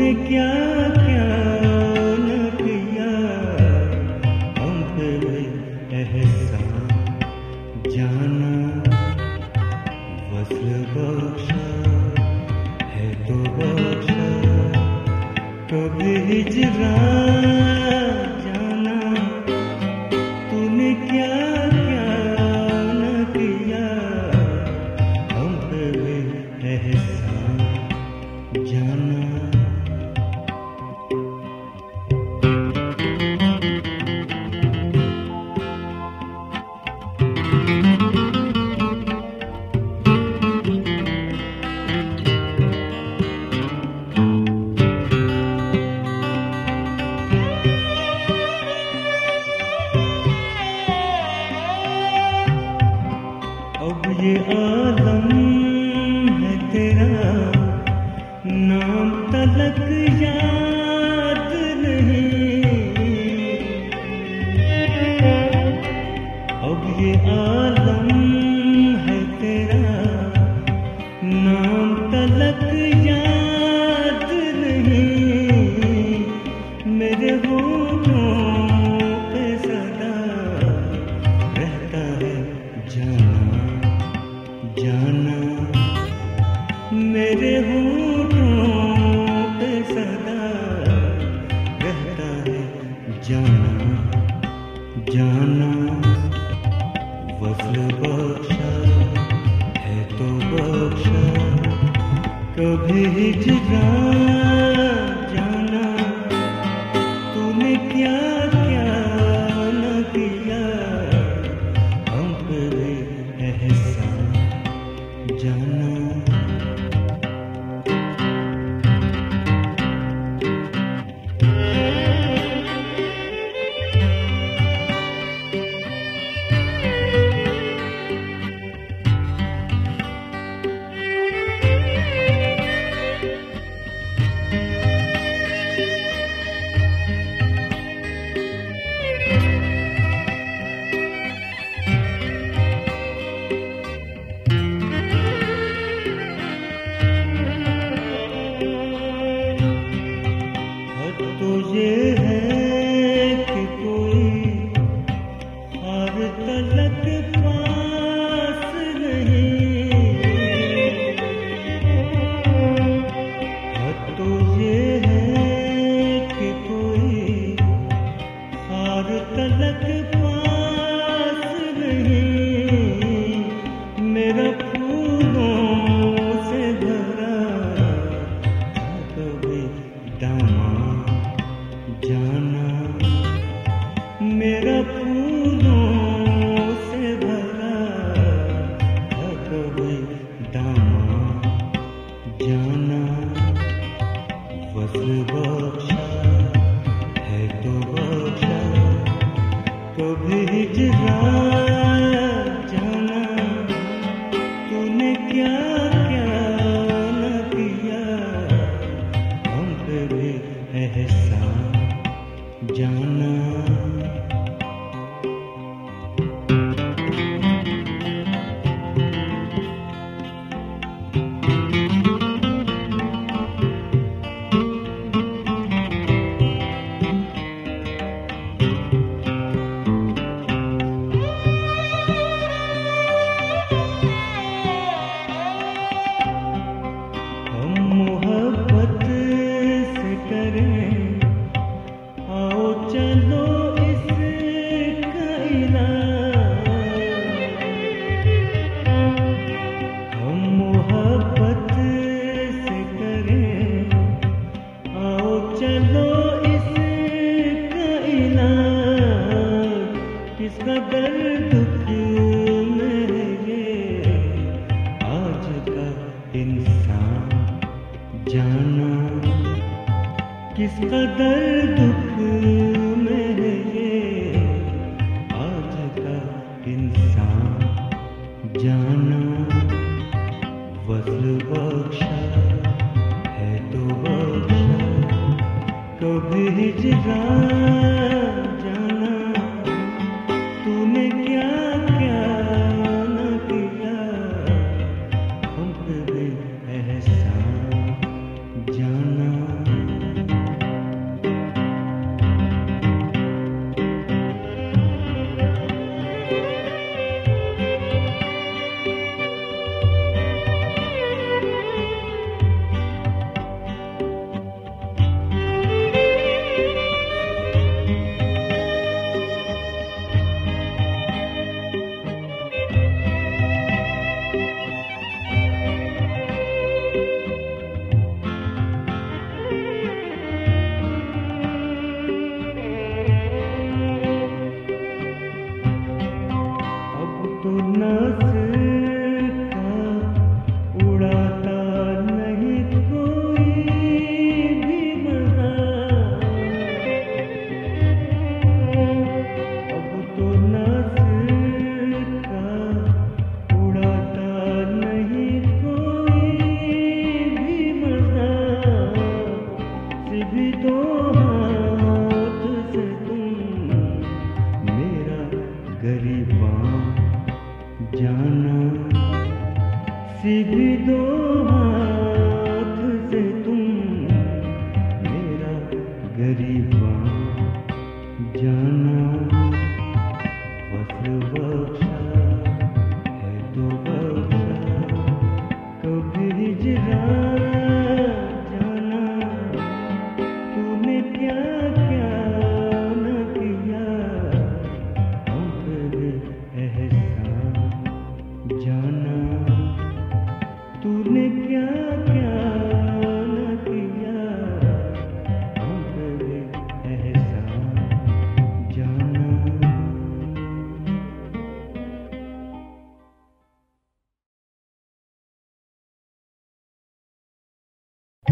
तूने क्या क्या न किया हम पे एहसान जाना वस्ल बख्शा है तो बख्शा कभी हिजरां जाना तूने क्या क्या न किया हम पे एहसान जाना। अब ये आलम है तेरा नाम तलक याद नहीं। अब ये आलम है तेरा नाम तलक याद नहीं। मेरे होठों पे सदा रहता है जाना जाना। मेरे होठों पे सदा रहता है जाना जाना। वस्ल बख्शा है तो बख्शा कभी हिजरां जाना। तूने क्या क्या न किया हम पे एहसान जाना। तो ये है कि कोई हर तलक पास नहीं। तो ये है कि कोई हर तलक पास नहीं। मेरा फूलों से भरा था कभी दामन जाना। मेरा फूलों से भरा था कभी दामन जाना। वस्ल बख्शा है तो बख्शा कभी हिजरां जाना। तूने क्या क्या न किया हम पे भी एहसान जाना। हम मोहब्बत से करें आओ चलो इसका इलाज। हम मोहब्बत से करें आओ चलो इसका इलाज। किसका दर्द दुख में है ये आज का इंसान जाना। किसका दर्द दुख में है ये आज का इंसान जाना। वस्ल बख्शा है तो बख्शा कभी हिजरां जाना। तूने क्या क्या न किया हम पे एहसान जाना। भी तो